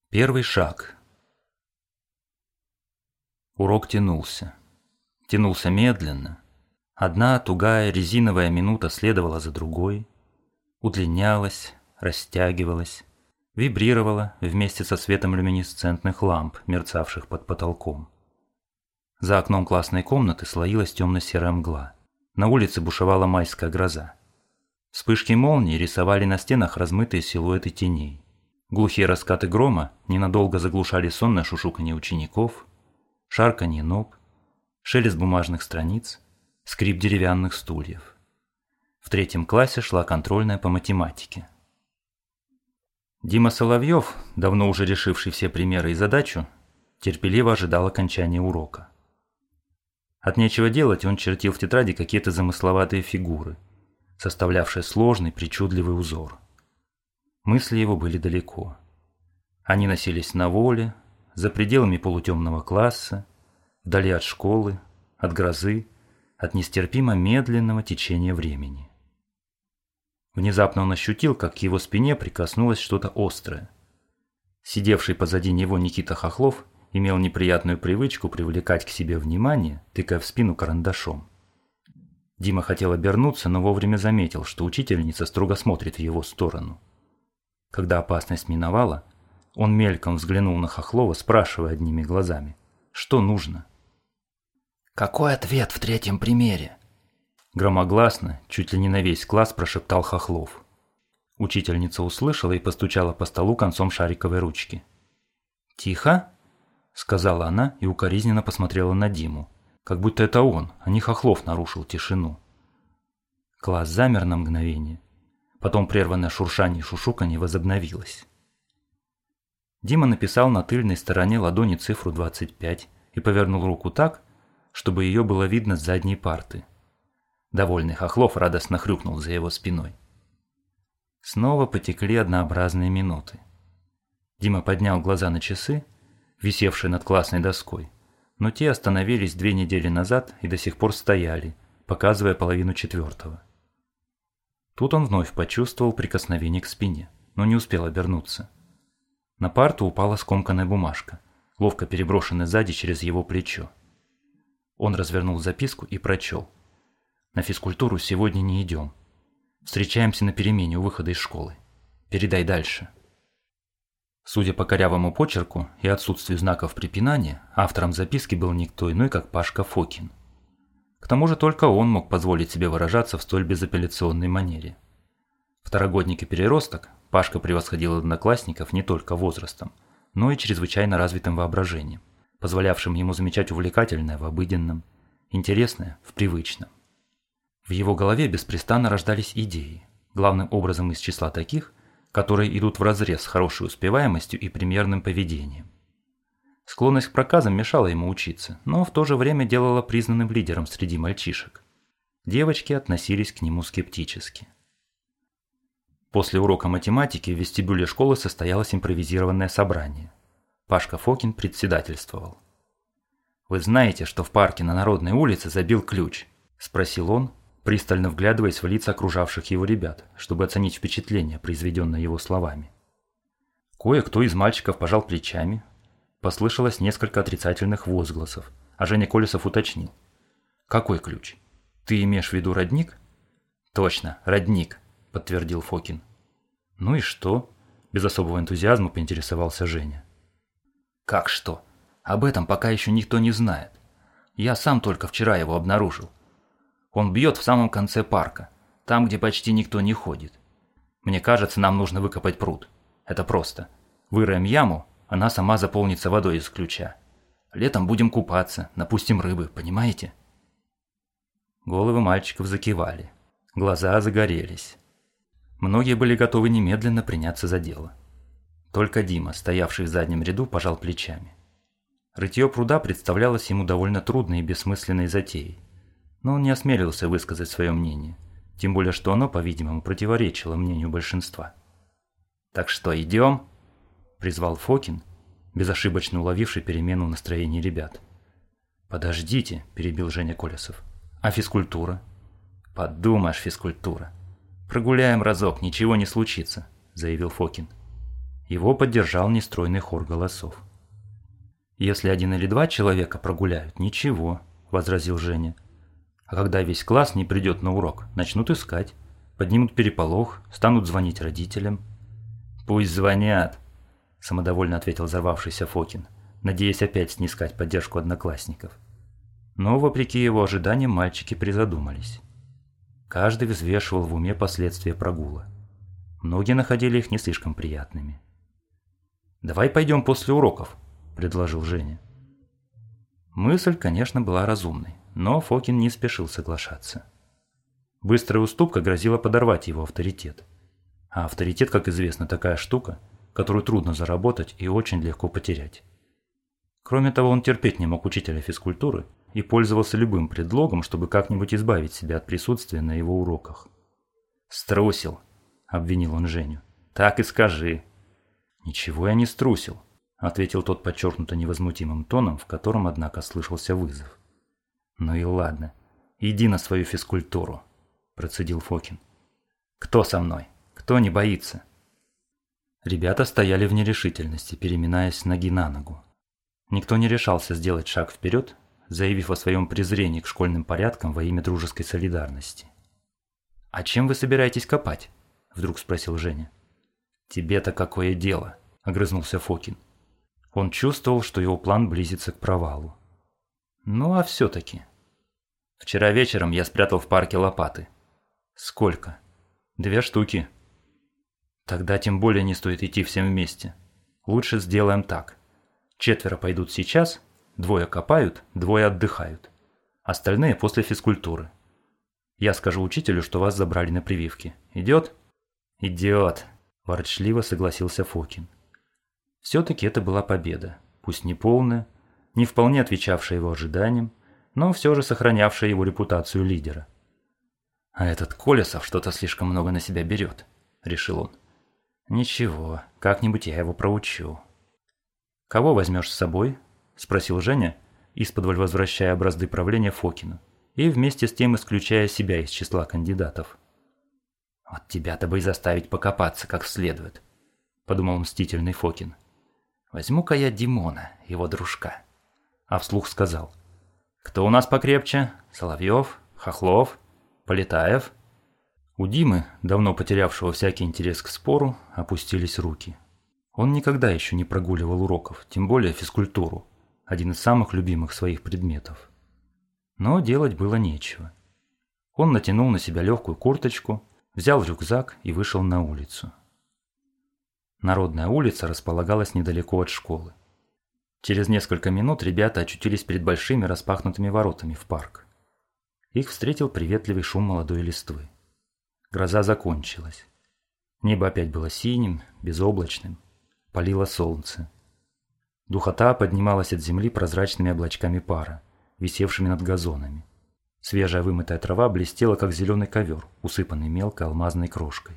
Первый шаг. Урок тянулся. Тянулся медленно. Одна тугая резиновая минута следовала за другой, удлинялась, растягивалась, вибрировала вместе со светом люминесцентных ламп, мерцавших под потолком. За окном классной комнаты слоилась темно-серая мгла. На улице бушевала майская гроза. Вспышки молний рисовали на стенах размытые силуэты теней. Глухие раскаты грома ненадолго заглушали сонное шушуканье учеников, шарканье ног, шелест бумажных страниц, скрип деревянных стульев. В 3 классе шла контрольная по математике. Дима Соловьев, давно уже решивший все примеры и задачу, терпеливо ожидал окончания урока. От нечего делать он чертил в тетради какие-то замысловатые фигуры, составлявшие сложный, причудливый узор. Мысли его были далеко. Они носились на воле, за пределами полутемного класса, вдали от школы, от грозы, от нестерпимо медленного течения времени. Внезапно он ощутил, как к его спине прикоснулось что-то острое. Сидевший позади него Никита Хохлов имел неприятную привычку привлекать к себе внимание, тыкая в спину карандашом. Дима хотел обернуться, но вовремя заметил, что учительница строго смотрит в его сторону. Когда опасность миновала, он мельком взглянул на Хохлова, спрашивая одними глазами: «Что нужно?» «Какой ответ в 3-м примере?» Громогласно, чуть ли не на весь класс прошептал Хохлов. Учительница услышала и постучала по столу концом шариковой ручки. «Тихо», — сказала она и укоризненно посмотрела на Диму, как будто это он, а не Хохлов, нарушил тишину. Класс замер на мгновение. Потом прерванное шуршание и шушуканье возобновилось. Дима написал на тыльной стороне ладони цифру 25 и повернул руку так, чтобы ее было видно с задней парты. Довольный Хохлов радостно хрюкнул за его спиной. Снова потекли однообразные минуты. Дима поднял глаза на часы, висевшие над классной доской, но те остановились 2 недели назад и до сих пор стояли, показывая 3:30. Тут он вновь почувствовал прикосновение к спине, но не успел обернуться. На парту упала скомканная бумажка, ловко переброшенная сзади через его плечо. Он развернул записку и прочел: «На физкультуру сегодня не идем. Встречаемся на перемене у выхода из школы. Передай дальше». Судя по корявому почерку и отсутствию знаков препинания, автором записки был никто иной, как Пашка Фокин. К тому же только он мог позволить себе выражаться в столь безапелляционной манере. Второгодник и переросток, Пашка превосходил одноклассников не только возрастом, но и чрезвычайно развитым воображением, позволявшим ему замечать увлекательное в обыденном, интересное в привычном. В его голове беспрестанно рождались идеи, главным образом из числа таких, которые идут вразрез с хорошей успеваемостью и примерным поведением. Склонность к проказам мешала ему учиться, но в то же время делала признанным лидером среди мальчишек. Девочки относились к нему скептически. После урока математики в вестибюле школы состоялось импровизированное собрание. Пашка Фокин председательствовал. «Вы знаете, что в парке на Народной улице забил ключ?» – спросил он, пристально вглядываясь в лица окружавших его ребят, чтобы оценить впечатление, произведенное его словами. Кое-кто из мальчиков пожал плечами. Послышалось несколько отрицательных возгласов, а Женя Колесов уточнил: «Какой ключ? Ты имеешь в виду родник?» «Точно, родник», – подтвердил Фокин. «Ну и что?» – без особого энтузиазма поинтересовался Женя. «Как что? Об этом пока еще никто не знает. Я сам только вчера его обнаружил. Он бьет в самом конце парка, там, где почти никто не ходит. Мне кажется, нам нужно выкопать пруд. Это просто. Выроем яму, она сама заполнится водой из ключа. Летом будем купаться, напустим рыбы, понимаете?» Головы мальчиков закивали. Глаза загорелись. Многие были готовы немедленно приняться за дело. Только Дима, стоявший в заднем ряду, пожал плечами. Рытье пруда представлялось ему довольно трудной и бессмысленной затеей. Но он не осмелился высказать свое мнение, тем более что оно, по-видимому, противоречило мнению большинства. «Так что, идем?» – призвал Фокин, безошибочно уловивший перемену в настроении ребят. «Подождите», – перебил Женя Колесов. «А физкультура?» «Подумаешь, физкультура. Прогуляем разок, ничего не случится», – заявил Фокин. Его поддержал нестройный хор голосов. «Если 1 или 2 человека прогуляют, ничего», – возразил Женя. «А когда весь класс не придет на урок, начнут искать, поднимут переполох, станут звонить родителям». «Пусть звонят», – самодовольно ответил взорвавшийся Фокин, надеясь опять снискать поддержку одноклассников. Но, вопреки его ожиданиям, мальчики призадумались. Каждый взвешивал в уме последствия прогула. Многие находили их не слишком приятными. «Давай пойдем после уроков», – предложил Женя. Мысль, конечно, была разумной, но Фокин не спешил соглашаться. Быстрая уступка грозила подорвать его авторитет. А авторитет, как известно, такая штука, которую трудно заработать и очень легко потерять. Кроме того, он терпеть не мог учителя физкультуры и пользовался любым предлогом, чтобы как-нибудь избавить себя от присутствия на его уроках. «Струсил», – обвинил он Женю. «Так и скажи». «Ничего я не струсил», – ответил тот подчеркнуто невозмутимым тоном, в котором, однако, слышался вызов. «Ну и ладно, иди на свою физкультуру», – процедил Фокин. «Кто со мной? Кто не боится?» Ребята стояли в нерешительности, переминаясь с ноги на ногу. Никто не решался сделать шаг вперед, заявив о своем презрении к школьным порядкам во имя дружеской солидарности. «А чем вы собираетесь копать?» – вдруг спросил Женя. «Тебе-то какое дело?» – огрызнулся Фокин. Он чувствовал, что его план близится к провалу. «Ну а все-таки...» «Вчера вечером я спрятал в парке лопаты». «Сколько?» 2 штуки». «Тогда тем более не стоит идти всем вместе. Лучше сделаем так. 4 пойдут сейчас, 2 копают, 2 отдыхают. Остальные после физкультуры. Я скажу учителю, что вас забрали на прививки. Идет?» «Идет», – ворчливо согласился Фокин. Все-таки это была победа, пусть не полная, не вполне отвечавшая его ожиданиям, но все же сохранявшая его репутацию лидера. «А этот Колесов что-то слишком много на себя берет», – решил он. «Ничего, как-нибудь я его проучу». «Кого возьмешь с собой?» – спросил Женя, исподволь возвращая бразды правления Фокину и вместе с тем исключая себя из числа кандидатов. «Вот тебя-то бы и заставить покопаться как следует», – подумал мстительный Фокин. «Возьму-ка я Димона, его дружка». А вслух сказал: «Кто у нас покрепче? Соловьев? Хохлов? Полетаев?» У Димы, давно потерявшего всякий интерес к спору, опустились руки. Он никогда еще не прогуливал уроков, тем более физкультуру, один из самых любимых своих предметов. Но делать было нечего. Он натянул на себя легкую курточку, взял рюкзак и вышел на улицу. Народная улица располагалась недалеко от школы. Через несколько минут ребята очутились перед большими распахнутыми воротами в парк. Их встретил приветливый шум молодой листвы. Гроза закончилась. Небо опять было синим, безоблачным. Палило солнце. Духота поднималась от земли прозрачными облачками пара, висевшими над газонами. Свежая вымытая трава блестела, как зеленый ковер, усыпанный мелкой алмазной крошкой.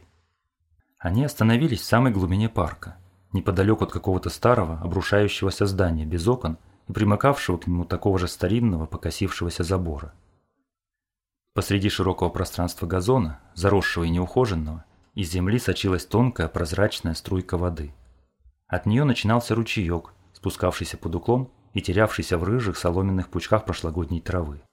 Они остановились в самой глубине парка, неподалеку от какого-то старого, обрушающегося здания без окон и примыкавшего к нему такого же старинного, покосившегося забора. Посреди широкого пространства газона, заросшего и неухоженного, из земли сочилась тонкая прозрачная струйка воды. От нее начинался ручеек, спускавшийся под уклон и терявшийся в рыжих соломенных пучках прошлогодней травы.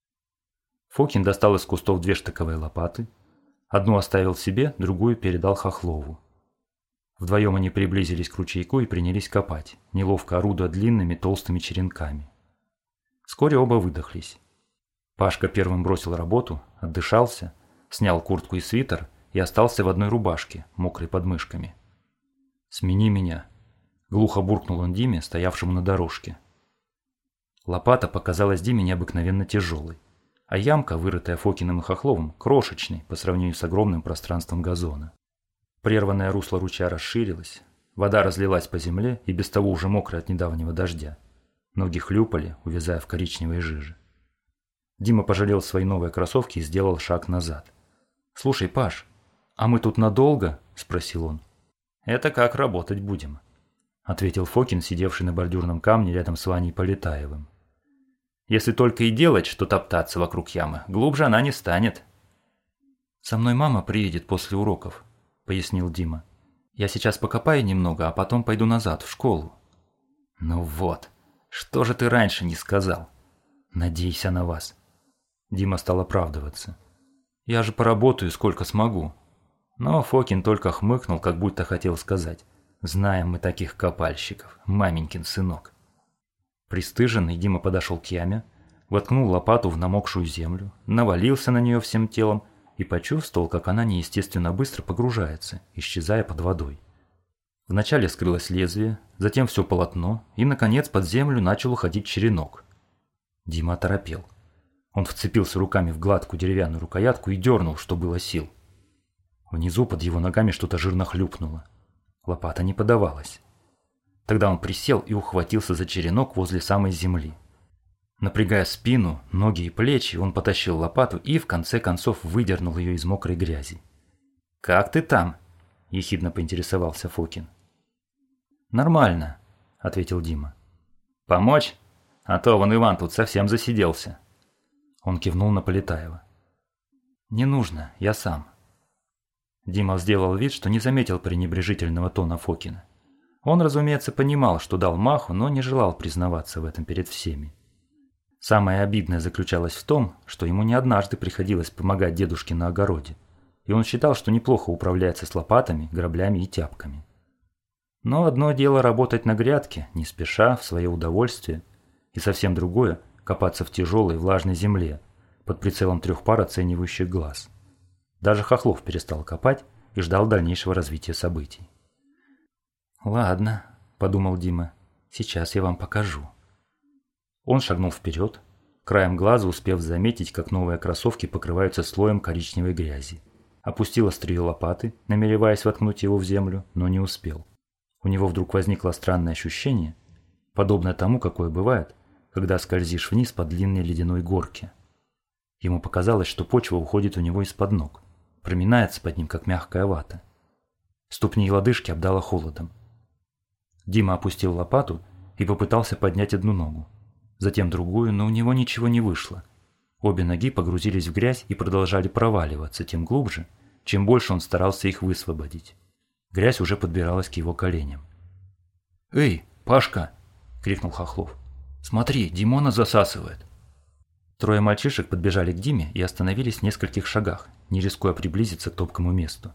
Фокин достал из кустов 2 штыковые лопаты, одну оставил себе, другую передал Хохлову. Вдвоем они приблизились к ручейку и принялись копать, неловко орудуя длинными толстыми черенками. Вскоре оба выдохлись. Пашка первым бросил работу, отдышался, снял куртку и свитер и остался в одной рубашке, мокрой под мышками. «Смени меня», – глухо буркнул он Диме, стоявшему на дорожке. Лопата показалась Диме необыкновенно тяжелой, а ямка, вырытая Фокиным и Хохловым, крошечной по сравнению с огромным пространством газона. Прерванное русло ручья расширилось, вода разлилась по земле и без того уже мокрая от недавнего дождя. Ноги хлюпали, увязая в коричневой жиже. Дима пожалел свои новые кроссовки и сделал шаг назад. «Слушай, Паш, а мы тут надолго?» – спросил он. «Это как работать будем», – ответил Фокин, сидевший на бордюрном камне рядом с Ваней Полетаевым. «Если только и делать, что топтаться вокруг ямы, глубже она не станет». «Со мной мама приедет после уроков», – пояснил Дима. Я сейчас покопаю немного, а потом пойду назад, в школу». «Ну вот, что же ты раньше не сказал?» «Надейся на вас». Дима стал оправдываться. «Я же поработаю сколько смогу». Но Фокин только хмыкнул, как будто хотел сказать: «Знаем мы таких копальщиков, маменькин сынок». Пристыженный Дима подошел к яме, воткнул лопату в намокшую землю, навалился на нее всем телом и почувствовал, как она неестественно быстро погружается, исчезая под водой. Вначале скрылось лезвие, затем все полотно, и, наконец, под землю начал уходить черенок. Дима оторопел. Он вцепился руками в гладкую деревянную рукоятку и дернул, что было сил. Внизу под его ногами что-то жирно хлюпнуло. Лопата не подавалась. Тогда он присел и ухватился за черенок возле самой земли. Напрягая спину, ноги и плечи, он потащил лопату и, в конце концов, выдернул ее из мокрой грязи. «Как ты там?» – ехидно поинтересовался Фокин. «Нормально», – ответил Дима. «Помочь? А то вон Иван тут совсем засиделся». Он кивнул на Полетаева. «Не нужно, я сам». Дима сделал вид, что не заметил пренебрежительного тона Фокина. Он, разумеется, понимал, что дал маху, но не желал признаваться в этом перед всеми. Самое обидное заключалось в том, что ему не однажды приходилось помогать дедушке на огороде, и он считал, что неплохо управляется с лопатами, граблями и тяпками. Но одно дело работать на грядке, не спеша, в свое удовольствие, и совсем другое – копаться в тяжелой влажной земле, под прицелом 3 пар оценивающих глаз. Даже Хохлов перестал копать и ждал дальнейшего развития событий. «Ладно», – подумал Дима, – «сейчас я вам покажу». Он шагнул вперед, краем глаза успев заметить, как новые кроссовки покрываются слоем коричневой грязи. Опустил острие лопаты, намереваясь воткнуть его в землю, но не успел. У него вдруг возникло странное ощущение, подобное тому, какое бывает, когда скользишь вниз по длинной ледяной горке. Ему показалось, что почва уходит у него из-под ног, проминается под ним, как мягкая вата. Ступни и лодыжки обдало холодом. Дима опустил лопату и попытался поднять одну ногу, затем другую, но у него ничего не вышло. Обе ноги погрузились в грязь и продолжали проваливаться тем глубже, чем больше он старался их высвободить. Грязь уже подбиралась к его коленям. «Эй, Пашка!» – крикнул Хохлов. «Смотри, Димона засасывает!» 3 мальчишек подбежали к Диме и остановились в нескольких шагах, не рискуя приблизиться к топкому месту.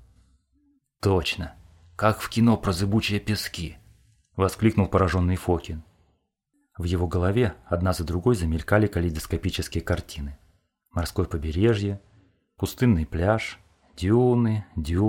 «Точно! Как в кино про зыбучие пески!» – воскликнул пораженный Фокин. В его голове одна за другой замелькали калейдоскопические картины. Морское побережье, пустынный пляж, дюны,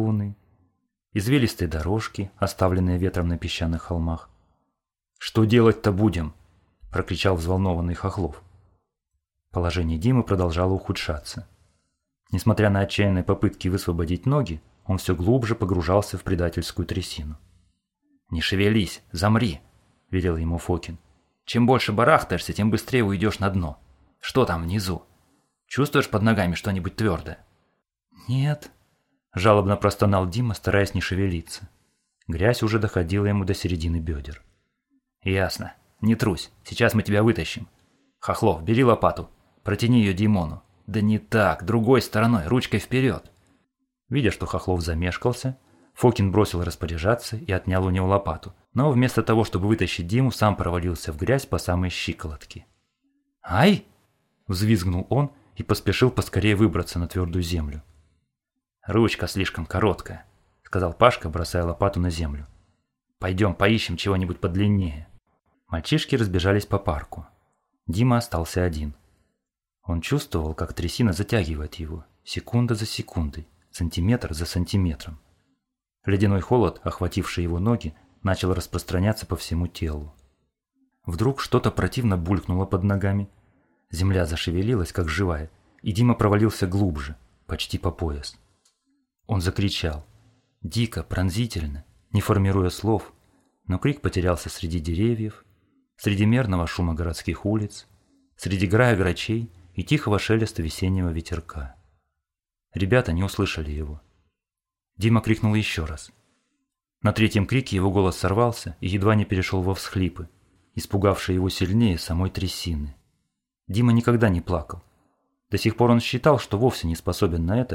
извилистые дорожки, оставленные ветром на песчаных холмах. «Что делать-то будем?» – прокричал взволнованный Хохлов. Положение Димы продолжало ухудшаться. Несмотря на отчаянные попытки высвободить ноги, он все глубже погружался в предательскую трясину. «Не шевелись, замри!» – велел ему Фокин. «Чем больше барахтаешься, тем быстрее уйдешь на дно. Что там внизу? Чувствуешь под ногами что-нибудь твердое?» «Нет», – жалобно простонал Дима, стараясь не шевелиться. Грязь уже доходила ему до середины бедер. «Ясно. Не трусь. Сейчас мы тебя вытащим. Хохлов, бери лопату. Протяни ее Димону. Да не так, другой стороной, ручкой вперед». Видя, что Хохлов замешкался, Фокин бросил распоряжаться и отнял у него лопату, но вместо того, чтобы вытащить Диму, сам провалился в грязь по самой щиколотке. «Ай!» – взвизгнул он и поспешил поскорее выбраться на твердую землю. «Ручка слишком короткая», – сказал Пашка, бросая лопату на землю. «Пойдем поищем чего-нибудь подлиннее». Мальчишки разбежались по парку. Дима остался один. Он чувствовал, как трясина затягивает его, секунда за секундой, сантиметр за сантиметром. Ледяной холод, охвативший его ноги, начал распространяться по всему телу. Вдруг что-то противно булькнуло под ногами. Земля зашевелилась, как живая, и Дима провалился глубже, почти по пояс. Он закричал. Дико, пронзительно, не формируя слов, но крик потерялся среди деревьев, среди мерного шума городских улиц, среди грая грачей и тихого шелеста весеннего ветерка. Ребята не услышали его. Дима крикнул еще раз. На 3-м крике его голос сорвался и едва не перешел во всхлипы, испугавшие его сильнее самой трясины. Дима никогда не плакал. До сих пор он считал, что вовсе не способен на это,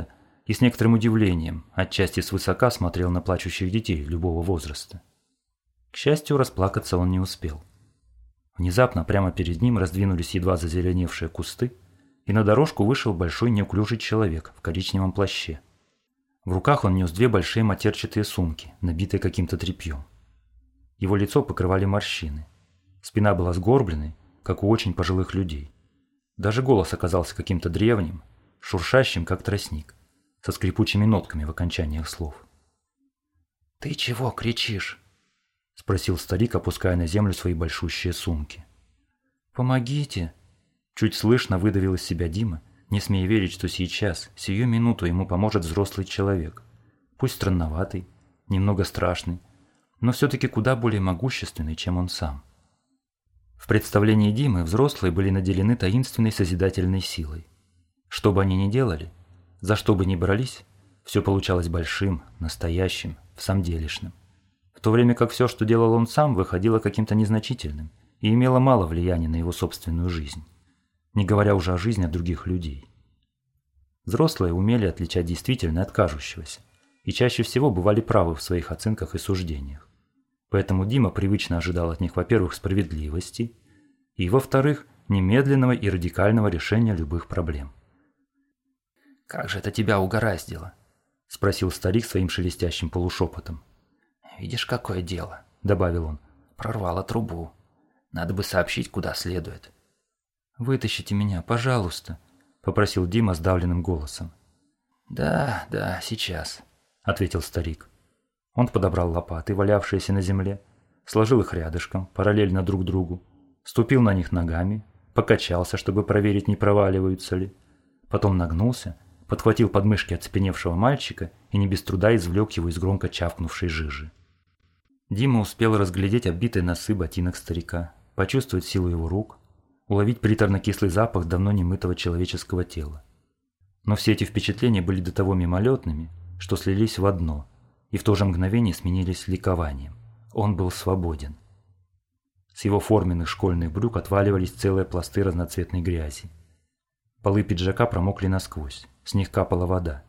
и с некоторым удивлением, отчасти свысока, смотрел на плачущих детей любого возраста. К счастью, расплакаться он не успел. Внезапно прямо перед ним раздвинулись едва зазеленевшие кусты, и на дорожку вышел большой неуклюжий человек в коричневом плаще. В руках он нес 2 большие матерчатые сумки, набитые каким-то тряпьем. Его лицо покрывали морщины. Спина была сгорбленной, как у очень пожилых людей. Даже голос оказался каким-то древним, шуршащим, как тростник, со скрипучими нотками в окончаниях слов. «Ты чего кричишь?» – спросил старик, опуская на землю свои большущие сумки. «Помогите!» – чуть слышно выдавил из себя Дима, не смея верить, что сейчас, сию минуту ему поможет взрослый человек. Пусть странноватый, немного страшный, но все-таки куда более могущественный, чем он сам. В представлении Димы взрослые были наделены таинственной созидательной силой. Что бы они ни делали, за что бы ни брались, все получалось большим, настоящим, всамделишным. В то время как все, что делал он сам, выходило каким-то незначительным и имело мало влияния на его собственную жизнь, не говоря уже о жизни других людей. Взрослые умели отличать действительное от кажущегося и чаще всего бывали правы в своих оценках и суждениях. Поэтому Дима привычно ожидал от них, во-первых, справедливости, и, во-вторых, немедленного и радикального решения любых проблем. «Как же это тебя угораздило?» – спросил старик своим шелестящим полушепотом. «Видишь, какое дело?» – добавил он. «Прорвало трубу. Надо бы сообщить, куда следует». «Вытащите меня, пожалуйста», – попросил Дима сдавленным голосом. «Да, сейчас», – ответил старик. Он подобрал лопаты, валявшиеся на земле, сложил их рядышком, параллельно друг другу, ступил на них ногами, покачался, чтобы проверить, не проваливаются ли, потом нагнулся, подхватил подмышки оцепеневшего мальчика и не без труда извлек его из громко чавкнувшей жижи. Дима успел разглядеть оббитые носы ботинок старика, почувствовать силу его рук, уловить приторно-кислый запах давно немытого человеческого тела. Но все эти впечатления были до того мимолетными, что слились в одно, и в то же мгновение сменились ликованием. Он был свободен. С его форменных школьных брюк отваливались целые пласты разноцветной грязи. Полы пиджака промокли насквозь, с них капала вода.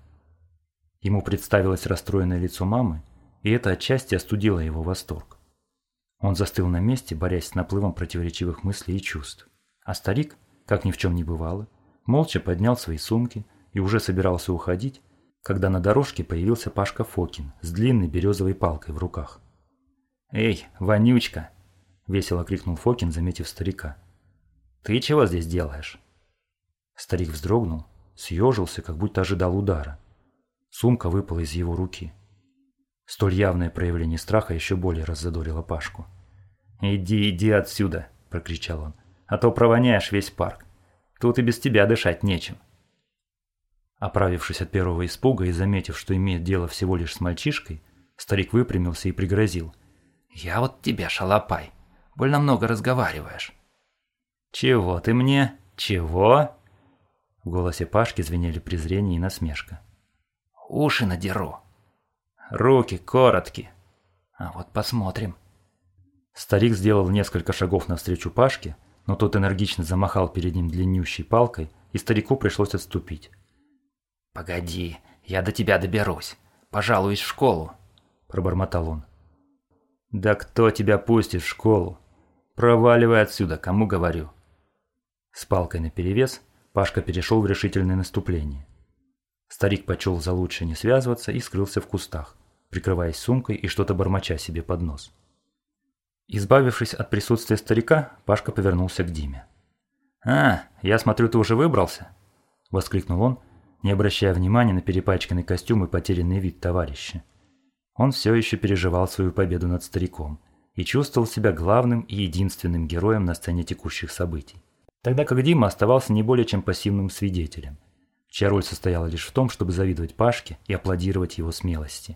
Ему представилось расстроенное лицо мамы, и это отчасти остудило его восторг. Он застыл на месте, борясь с наплывом противоречивых мыслей и чувств. А старик, как ни в чем не бывало, молча поднял свои сумки и уже собирался уходить, когда на дорожке появился Пашка Фокин с длинной березовой палкой в руках. «Эй, вонючка!» – весело крикнул Фокин, заметив старика. «Ты чего здесь делаешь?» Старик вздрогнул, съежился, как будто ожидал удара. Сумка выпала из его руки. Столь явное проявление страха еще более раззадорило Пашку. «Иди отсюда!» – прокричал он. «А то провоняешь весь парк. Тут и без тебя дышать нечем». Оправившись от первого испуга и заметив, что имеет дело всего лишь с мальчишкой, старик выпрямился и пригрозил. «Я вот тебя, шалопай, больно много разговариваешь». «Чего ты мне? Чего?» В голосе Пашки звенели презрение и насмешка. «Уши надеру». «Руки короткие». «А вот посмотрим». Старик сделал несколько шагов навстречу Пашке, но тот энергично замахал перед ним длиннющей палкой, и старику пришлось отступить. «Погоди, я до тебя доберусь. Пожалуюсь в школу», – пробормотал он. «Да кто тебя пустит в школу? Проваливай отсюда, кому говорю». С палкой наперевес Пашка перешел в решительное наступление. Старик почел за лучшее не связываться и скрылся в кустах, прикрываясь сумкой и что-то бормоча себе под нос. Избавившись от присутствия старика, Пашка повернулся к Диме. «А, я смотрю, ты уже выбрался?» – воскликнул он, не обращая внимания на перепачканный костюм и потерянный вид товарища. Он все еще переживал свою победу над стариком и чувствовал себя главным и единственным героем на сцене текущих событий, тогда как Дима оставался не более чем пассивным свидетелем, чья роль состояла лишь в том, чтобы завидовать Пашке и аплодировать его смелости.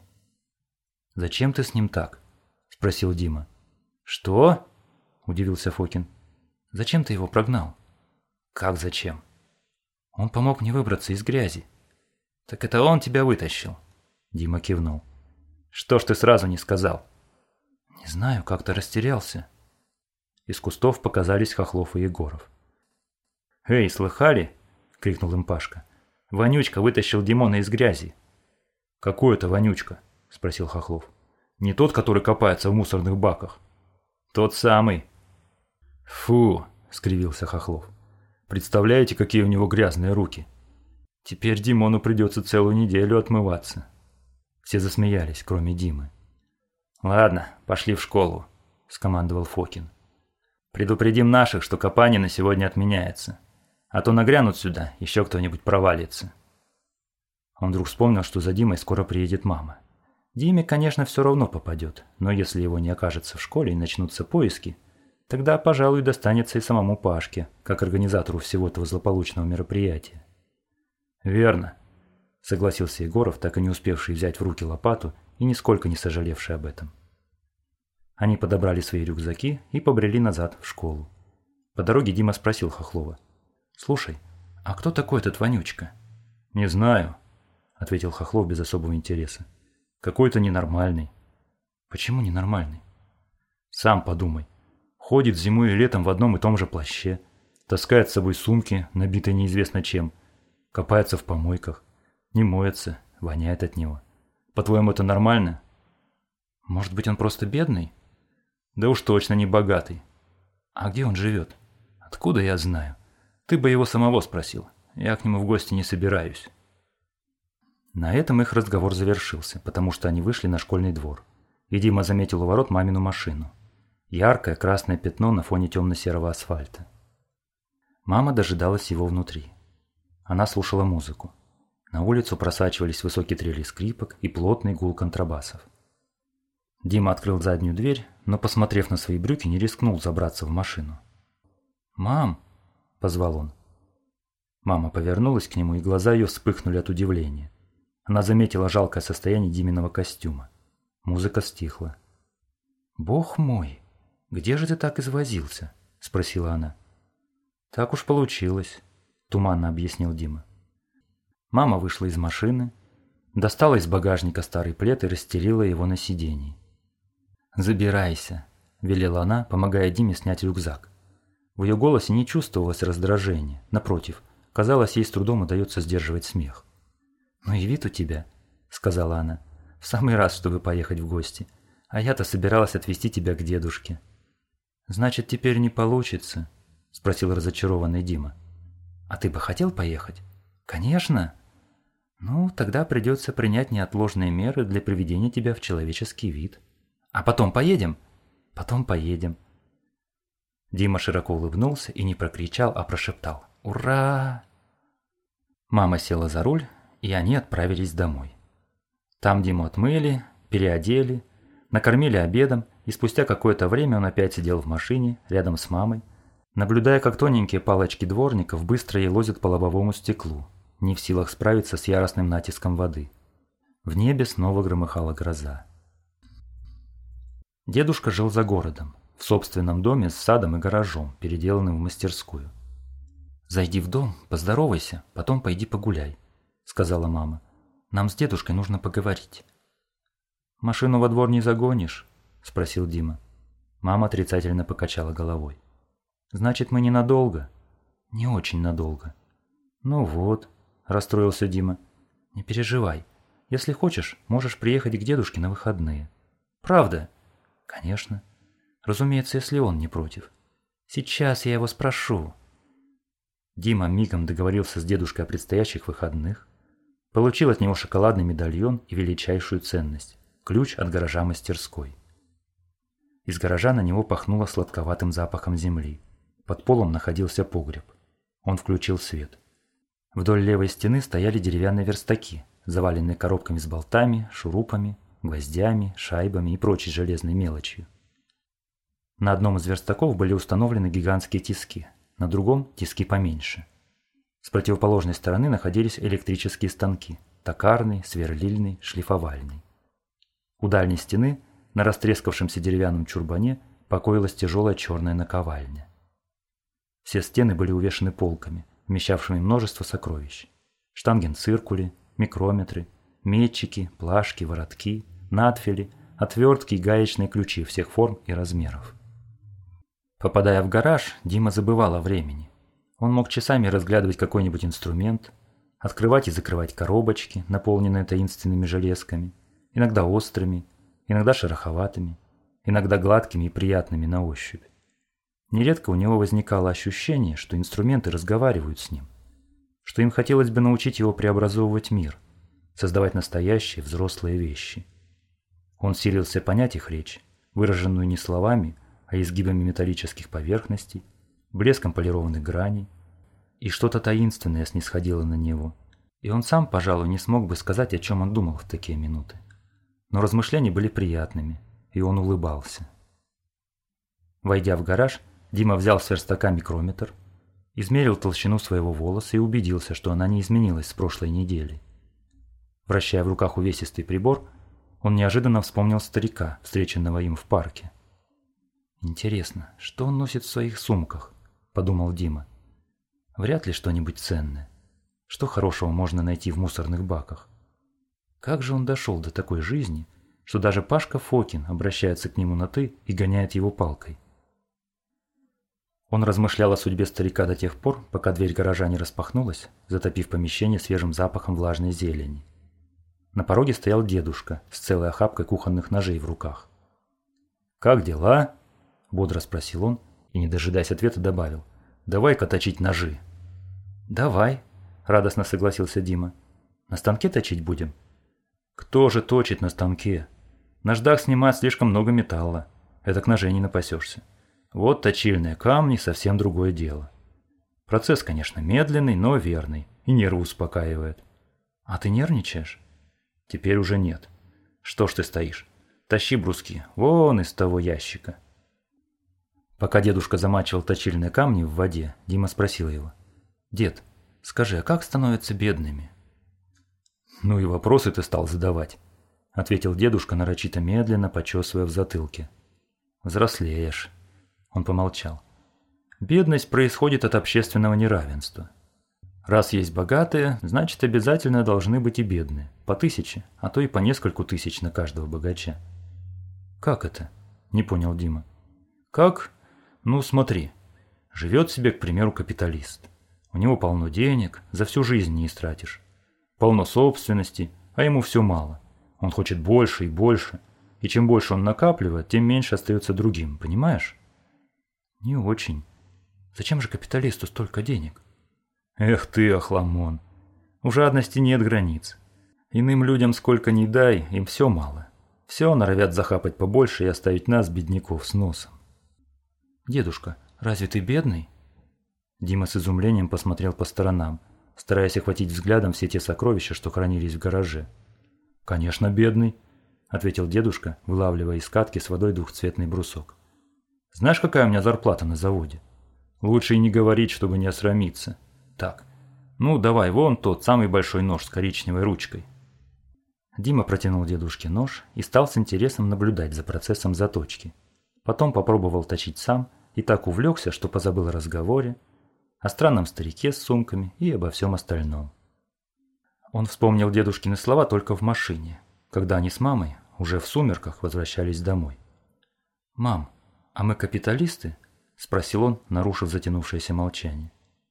«Зачем ты с ним так?» – спросил Дима. «Что?» – удивился Фокин. «Зачем ты его прогнал?» «Как зачем?» «Он помог мне выбраться из грязи». «Так это он тебя вытащил?» Дима кивнул. «Что ж ты сразу не сказал?» «Не знаю, как-то растерялся». Из кустов показались Хохлов и Егоров. «Эй, слыхали?» – крикнул им Пашка. Вонючка вытащил Димона из грязи. «Какой это Вонючка?» – спросил Хохлов. «Не тот, который копается в мусорных баках?» «Тот самый». «Фу!» – скривился Хохлов. «Представляете, какие у него грязные руки? Теперь Димону придется целую неделю отмываться». Все засмеялись, кроме Димы. «Ладно, пошли в школу», – скомандовал Фокин. «Предупредим наших, что копание на сегодня отменяется. А то нагрянут сюда, еще кто-нибудь провалится». Он вдруг вспомнил, что за Димой скоро приедет мама. Диме, конечно, все равно попадет, но если его не окажется в школе и начнутся поиски, тогда, пожалуй, достанется и самому Пашке, как организатору всего этого злополучного мероприятия. «Верно», – согласился Егоров, так и не успевший взять в руки лопату и нисколько не сожалевший об этом. Они подобрали свои рюкзаки и побрели назад в школу. По дороге Дима спросил Хохлова. «Слушай, а кто такой этот Вонючка?» «Не знаю», – ответил Хохлов без особого интереса. «Какой-то ненормальный». «Почему ненормальный?» «Сам подумай. Ходит зимой и летом в одном и том же плаще, таскает с собой сумки, набитые неизвестно чем, копается в помойках, не моется, воняет от него. По-твоему, это нормально?» «Может быть, он просто бедный?» «Да уж точно не богатый». «А где он живет?» «Откуда я знаю? Ты бы его самого спросил. Я к нему в гости не собираюсь». На этом их разговор завершился, потому что они вышли на школьный двор. И Дима заметил у ворот мамину машину. Яркое красное пятно на фоне темно-серого асфальта. Мама дожидалась его внутри. Она слушала музыку. На улицу просачивались высокие трели скрипок и плотный гул контрабасов. Дима открыл заднюю дверь, но, посмотрев на свои брюки, не рискнул забраться в машину. «Мам!» – позвал он. Мама повернулась к нему, и глаза ее вспыхнули от удивления. Она заметила жалкое состояние Диминого костюма. Музыка стихла. «Бог мой, где же ты так извозился?» – спросила она. «Так уж получилось», – туманно объяснил Дима. Мама вышла из машины, достала из багажника старый плед и расстелила его на сиденье. «Забирайся», – велела она, помогая Диме снять рюкзак. В ее голосе не чувствовалось раздражения. Напротив, казалось, ей с трудом удается сдерживать смех. «Ну и вид у тебя», – сказала она, – «в самый раз, чтобы поехать в гости. А я-то собиралась отвезти тебя к дедушке». «Значит, теперь не получится?» – спросил разочарованный Дима. «А ты бы хотел поехать?» «Конечно». «Ну, тогда придется принять неотложные меры для приведения тебя в человеческий вид». «А потом поедем?» «Потом поедем». Дима широко улыбнулся и не прокричал, а прошептал: «Ура!». Мама села за руль, и они отправились домой. Там Диму отмыли, переодели, накормили обедом, и спустя какое-то время он опять сидел в машине рядом с мамой, наблюдая, как тоненькие палочки дворников быстро елозят по лобовому стеклу, не в силах справиться с яростным натиском воды. В небе снова громыхала гроза. Дедушка жил за городом, в собственном доме с садом и гаражом, переделанным в мастерскую. «Зайди в дом, поздоровайся, потом пойди погуляй», – сказала мама. «Нам с дедушкой нужно поговорить». «Машину во двор не загонишь?» – спросил Дима. Мама отрицательно покачала головой. «Значит, мы ненадолго?» «Не очень надолго». «Ну вот», – расстроился Дима. «Не переживай. Если хочешь, можешь приехать к дедушке на выходные». «Правда?» «Конечно. Разумеется, если он не против». «Сейчас я его спрошу». Дима мигом договорился с дедушкой о предстоящих выходных, получил от него шоколадный медальон и величайшую ценность – ключ от гаража мастерской. Из гаража на него пахнуло сладковатым запахом земли. Под полом находился погреб. Он включил свет. Вдоль левой стены стояли деревянные верстаки, заваленные коробками с болтами, шурупами, гвоздями, шайбами и прочей железной мелочью. На одном из верстаков были установлены гигантские тиски, на другом – тиски поменьше. С противоположной стороны находились электрические станки – токарный, сверлильный, шлифовальный. У дальней стены, на растрескавшемся деревянном чурбане, покоилась тяжелая черная наковальня. Все стены были увешаны полками, вмещавшими множество сокровищ. Штангенциркули, микрометры, метчики, плашки, воротки, надфили, отвертки и гаечные ключи всех форм и размеров. Попадая в гараж, Дима забывал о времени. Он мог часами разглядывать какой-нибудь инструмент, Открывать и закрывать коробочки, наполненные таинственными железками, иногда острыми, иногда шероховатыми, иногда гладкими и приятными на ощупь. Нередко у него возникало ощущение, что инструменты разговаривают с ним, что им хотелось бы научить его преобразовывать мир, создавать настоящие взрослые вещи. Он силился понять их речь, выраженную не словами, а изгибами металлических поверхностей, блеском полированных граней, и что-то таинственное снисходило на него, и он сам, пожалуй, не смог бы сказать, о чем он думал в такие минуты. Но размышления были приятными, и он улыбался. Войдя в гараж, Дима взял с верстака микрометр, измерил толщину своего волоса и убедился, что она не изменилась с прошлой недели. Вращая в руках увесистый прибор, он неожиданно вспомнил старика, встреченного им в парке. «Интересно, что он носит в своих сумках?» – подумал Дима. «Вряд ли что-нибудь ценное. Что хорошего можно найти в мусорных баках? Как же он дошел до такой жизни, что даже Пашка Фокин обращается к нему на «ты» и гоняет его палкой?» Он размышлял о судьбе старика до тех пор, пока дверь гаража не распахнулась, затопив помещение свежим запахом влажной зелени. На пороге стоял дедушка с целой охапкой кухонных ножей в руках. «Как дела?» – бодро спросил он и, не дожидаясь ответа, добавил: «Давай-ка точить ножи». «Давай», – радостно согласился Дима. «На станке точить будем?» «Кто же точит на станке? На ждах снимать слишком много металла. Это к ножей не напасешься. Вот точильные камни – совсем другое дело. Процесс, конечно, медленный, но верный, и нервы успокаивает. А ты нервничаешь?» «Теперь уже нет. Что ж ты стоишь? Тащи бруски, вон из того ящика». Пока дедушка замачивал точильные камни в воде, Дима спросил его: «Дед, скажи, а как становятся бедными?» «Ну и вопросы ты стал задавать», – ответил дедушка нарочито медленно, почесывая в затылке. «Взрослеешь». Он помолчал. «Бедность происходит от общественного неравенства. Раз есть богатые, значит обязательно должны быть и бедные. По 1000, а то и по нескольку тысяч на каждого богача». «Как это?» – не понял Дима. «Как? Ну смотри. Живет себе, к примеру, капиталист. У него полно денег, за всю жизнь не истратишь. Полно собственности, а ему все мало. Он хочет больше и больше. И чем больше он накапливает, тем меньше остается другим, понимаешь?» «Не очень. Зачем же капиталисту столько денег?» «Эх ты, охламон. У жадности нет границ. Иным людям сколько ни дай, им все мало. Все норовят захапать побольше и оставить нас, бедняков, с носом». «Дедушка, разве ты бедный?» Дима с изумлением посмотрел по сторонам, стараясь охватить взглядом все те сокровища, что хранились в гараже. «Конечно, бедный», – ответил дедушка, вылавливая из катки с водой двухцветный брусок. «Знаешь, какая у меня зарплата на заводе? Лучше и не говорить, чтобы не осрамиться. Так, ну давай, вон тот самый большой нож с коричневой ручкой». Дима протянул дедушке нож и стал с интересом наблюдать за процессом заточки. Потом попробовал точить сам и так увлекся, что позабыл о разговоре, о странном старике с сумками и обо всем остальном. Он вспомнил дедушкины слова только в машине, когда они с мамой уже в сумерках возвращались домой. «Мам, а мы капиталисты?» – спросил он, нарушив затянувшееся молчание.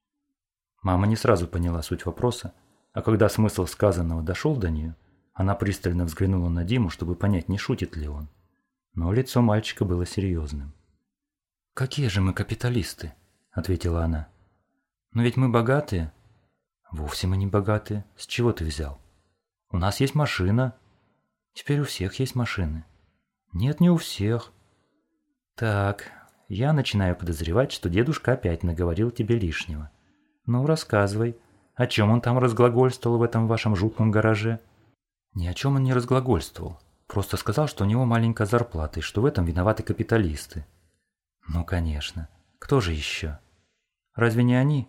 Мама не сразу поняла суть вопроса, а когда смысл сказанного дошел до нее, она пристально взглянула на Диму, чтобы понять, не шутит ли он. Но лицо мальчика было серьезным. «Какие же мы капиталисты?» – ответила она. «Но ведь мы богатые». «Вовсе мы не богатые. С чего ты взял? У нас есть машина». «Теперь у всех есть машины». «Нет, не у всех». «Так, я начинаю подозревать, что дедушка опять наговорил тебе лишнего. Ну, рассказывай, о чем он там разглагольствовал в этом вашем жутком гараже?» «Ни о чем он не разглагольствовал. Просто сказал, что у него маленькая зарплата и что в этом виноваты капиталисты». «Ну, конечно. Кто же еще? Разве не они?»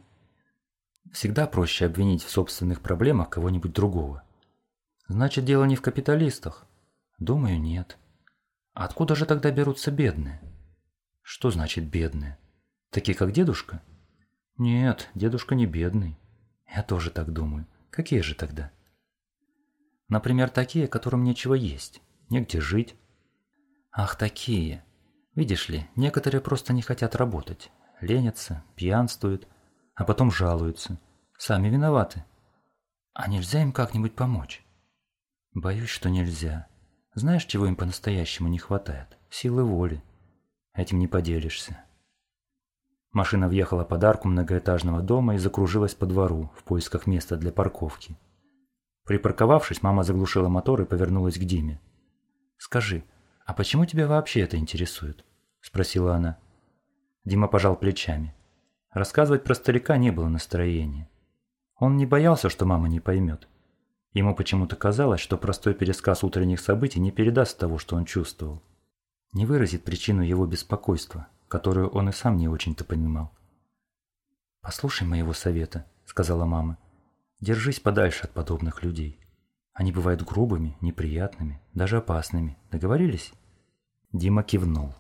Всегда проще обвинить в собственных проблемах кого-нибудь другого. «Значит, дело не в капиталистах?» «Думаю, нет». «А откуда же тогда берутся бедные?» «Что значит бедные? Такие, как дедушка?» «Нет, дедушка не бедный». «Я тоже так думаю. Какие же тогда?» «Например, такие, которым нечего есть, негде жить». «Ах, такие. Видишь ли, некоторые просто не хотят работать, ленятся, пьянствуют, а потом жалуются. Сами виноваты». А нельзя им как-нибудь помочь? Боюсь, что нельзя. Знаешь, чего им по-настоящему не хватает? Силы воли. Этим не поделишься. Машина въехала под арку многоэтажного дома и закружилась по двору в поисках места для парковки. Припарковавшись, мама заглушила мотор и повернулась к Диме. «Скажи, а почему тебя вообще это интересует?» – спросила она. Дима пожал плечами. Рассказывать про старика не было настроения. Он не боялся, что мама не поймет. Ему почему-то казалось, что простой пересказ утренних событий не передаст того, что он чувствовал. Не выразит причину его беспокойства, которую он и сам не очень-то понимал. «Послушай моего совета», — сказала мама. «Держись подальше от подобных людей. Они бывают грубыми, неприятными, даже опасными. Договорились?» Дима кивнул.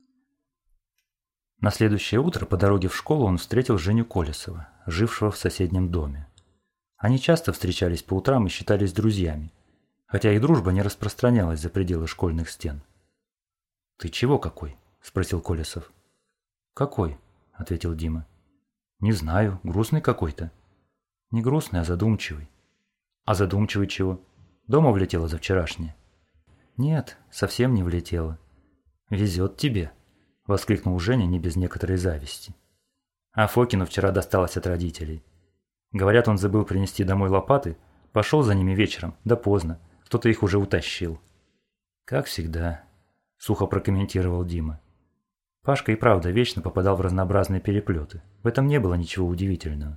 На следующее утро по дороге в школу он встретил Женю Колесова, жившего в соседнем доме. Они часто встречались по утрам и считались друзьями, хотя их дружба не распространялась за пределы школьных стен. «Ты чего какой?» – спросил Колесов. «Какой?» – ответил Дима. «Не знаю, грустный какой-то». «Не грустный, а задумчивый». «А задумчивый чего? Дома влетела за вчерашнее?» «Нет, совсем не влетела». «Везет тебе», – воскликнул Женя не без некоторой зависти. А Фокину вчера досталось от родителей. Говорят, он забыл принести домой лопаты, пошел за ними вечером, да поздно, кто-то их уже утащил. «Как всегда», – сухо прокомментировал Дима. Пашка и правда вечно попадал в разнообразные переплеты. В этом не было ничего удивительного.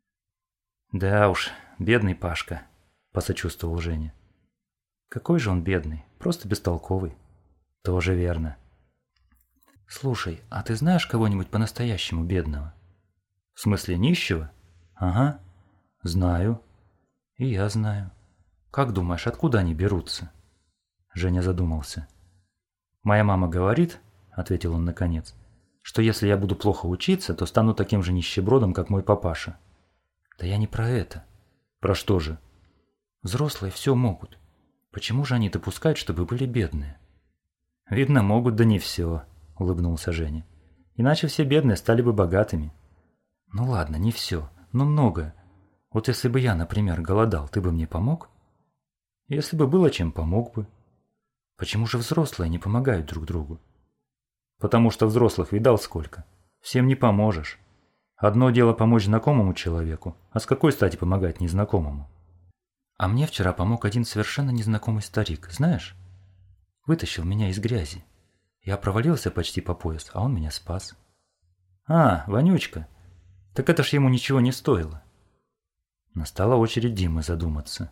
«Да уж, бедный Пашка», – посочувствовал Женя. «Какой же он бедный, просто бестолковый». «Тоже верно». «Слушай, а ты знаешь кого-нибудь по-настоящему бедного?» «В смысле нищего?» «Ага, знаю. И я знаю. Как думаешь, откуда они берутся?» Женя задумался. «Моя мама говорит, — ответил он наконец, — что если я буду плохо учиться, то стану таким же нищебродом, как мой папаша». «Да я не про это». «Про что же?» «Взрослые все могут. Почему же они допускают, чтобы были бедные?» «Видно, могут, да не все», — улыбнулся Женя. «Иначе все бедные стали бы богатыми». «Ну ладно, не все, но многое. Вот если бы я, например, голодал, ты бы мне помог?» «Если бы было чем, помог бы». «Почему же взрослые не помогают друг другу?» «Потому что взрослых видал сколько. Всем не поможешь. Одно дело помочь знакомому человеку, а с какой стати помогать незнакомому?» «А мне вчера помог один совершенно незнакомый старик, знаешь? Вытащил меня из грязи. Я провалился почти по пояс, а он меня спас». «А, Вонючка. Так это ж ему ничего не стоило». Настала очередь Димы задуматься.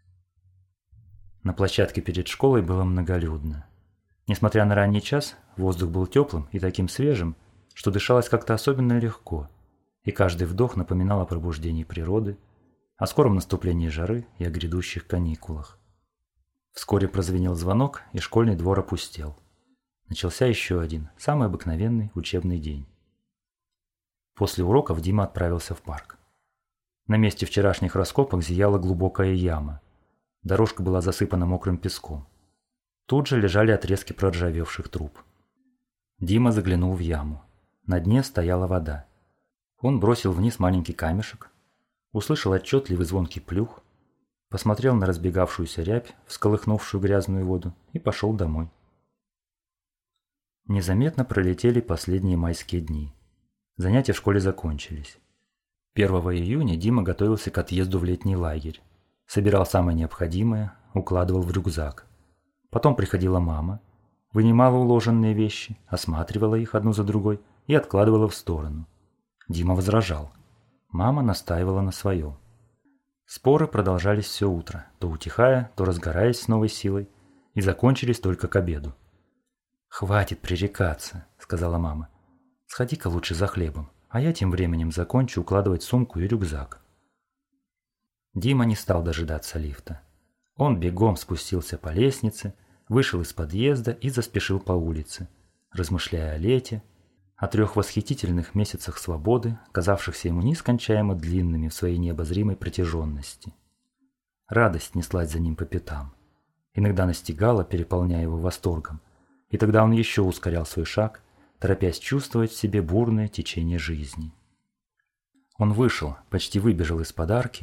На площадке перед школой было многолюдно. Несмотря на ранний час, воздух был теплым и таким свежим, что дышалось как-то особенно легко, и каждый вдох напоминал о пробуждении природы, о скором наступлении жары и о грядущих каникулах. Вскоре прозвенел звонок, и школьный двор опустел. Начался еще один, самый обыкновенный учебный день. После уроков Дима отправился в парк. На месте вчерашних раскопок зияла глубокая яма. Дорожка была засыпана мокрым песком. Тут же лежали отрезки проржавевших труб. Дима заглянул в яму. На дне стояла вода. Он бросил вниз маленький камешек, услышал отчетливый звонкий плюх, посмотрел на разбегавшуюся рябь, всколыхнувшую грязную воду, и пошел домой. Незаметно пролетели последние майские дни. Занятия в школе закончились. 1 июня Дима готовился к отъезду в летний лагерь. Собирал самое необходимое, укладывал в рюкзак. Потом приходила мама, вынимала уложенные вещи, осматривала их одну за другой и откладывала в сторону. Дима возражал. Мама настаивала на своем. Споры продолжались все утро, то утихая, то разгораясь с новой силой, и закончились только к обеду. «Хватит пререкаться», — сказала мама. «Сходи-ка лучше за хлебом, а я тем временем закончу укладывать сумку и рюкзак». Дима не стал дожидаться лифта. Он бегом спустился по лестнице, вышел из подъезда и заспешил по улице, размышляя о лете, о 3 восхитительных месяцах свободы, казавшихся ему нескончаемо длинными в своей необозримой протяженности. Радость неслась за ним по пятам. Иногда настигала, переполняя его восторгом, и тогда он еще ускорял свой шаг, торопясь чувствовать в себе бурное течение жизни. Он вышел, почти выбежал из-под арки,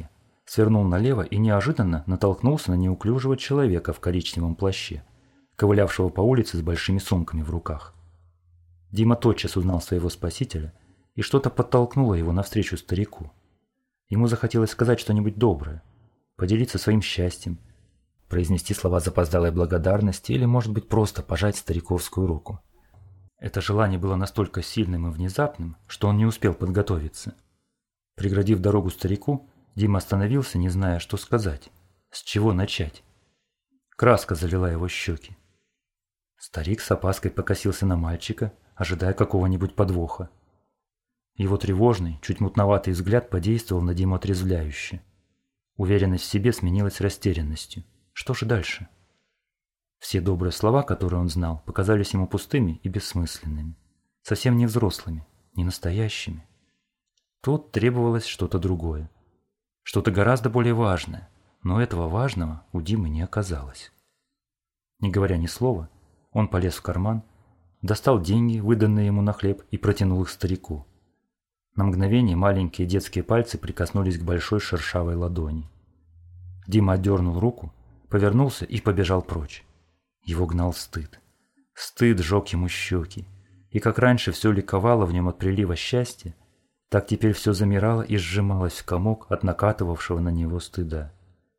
свернул налево и неожиданно натолкнулся на неуклюжего человека в коричневом плаще, ковылявшего по улице с большими сумками в руках. Дима тотчас узнал своего спасителя, и что-то подтолкнуло его навстречу старику. Ему захотелось сказать что-нибудь доброе, поделиться своим счастьем, произнести слова запоздалой благодарности или, может быть, просто пожать стариковскую руку. Это желание было настолько сильным и внезапным, что он не успел подготовиться. Преградив дорогу старику, Дима остановился, не зная, что сказать, с чего начать. Краска залила его щеки. Старик с опаской покосился на мальчика, ожидая какого-нибудь подвоха. Его тревожный, чуть мутноватый взгляд подействовал на Диму отрезвляюще. Уверенность в себе сменилась растерянностью. Что же дальше? Все добрые слова, которые он знал, показались ему пустыми и бессмысленными, совсем не взрослыми, не настоящими. Тут требовалось что-то другое, что-то гораздо более важное, но этого важного у Димы не оказалось. Не говоря ни слова, он полез в карман, достал деньги, выданные ему на хлеб, и протянул их старику. На мгновение маленькие детские пальцы прикоснулись к большой шершавой ладони. Дима отдернул руку, повернулся и побежал прочь. Его гнал стыд. Стыд жег ему щеки, и как раньше все ликовало в нем от прилива счастья, так теперь все замирало и сжималось в комок от накатывавшего на него стыда.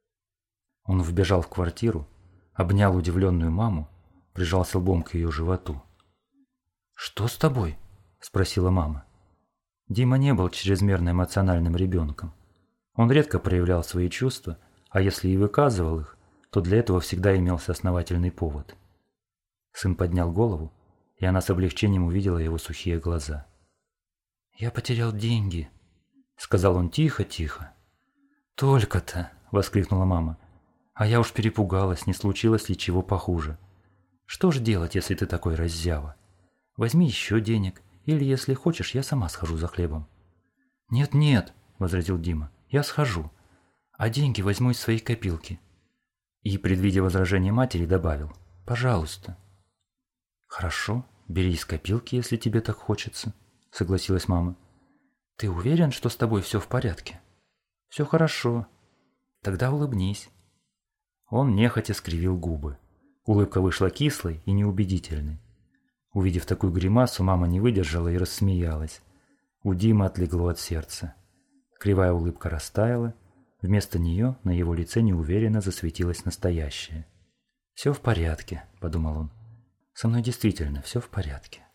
Он вбежал в квартиру, обнял удивленную маму, прижался лбом к ее животу. «Что с тобой?» – спросила мама. Дима не был чрезмерно эмоциональным ребенком. Он редко проявлял свои чувства, а если и выказывал их, то для этого всегда имелся основательный повод. Сын поднял голову, и она с облегчением увидела его сухие глаза. «Я потерял деньги», — сказал он тихо-тихо. «Только-то», — воскликнула мама. «А я уж перепугалась, не случилось ли чего похуже. Что ж делать, если ты такой раззява? Возьми еще денег, или, если хочешь, я сама схожу за хлебом». «Нет-нет», — возразил Дима, — «я схожу, а деньги возьму из своей копилки». И, предвидя возражение матери, добавил: «Пожалуйста». «Хорошо, бери из копилки, если тебе так хочется», — согласилась мама. «Ты уверен, что с тобой все в порядке?» «Все хорошо. Тогда улыбнись». Он нехотя скривил губы. Улыбка вышла кислой и неубедительной. Увидев такую гримасу, мама не выдержала и рассмеялась. У Димы отлегло от сердца. Кривая улыбка растаяла. Вместо нее на его лице неуверенно засветилось настоящее. «Все в порядке», — подумал он. «Со мной действительно все в порядке».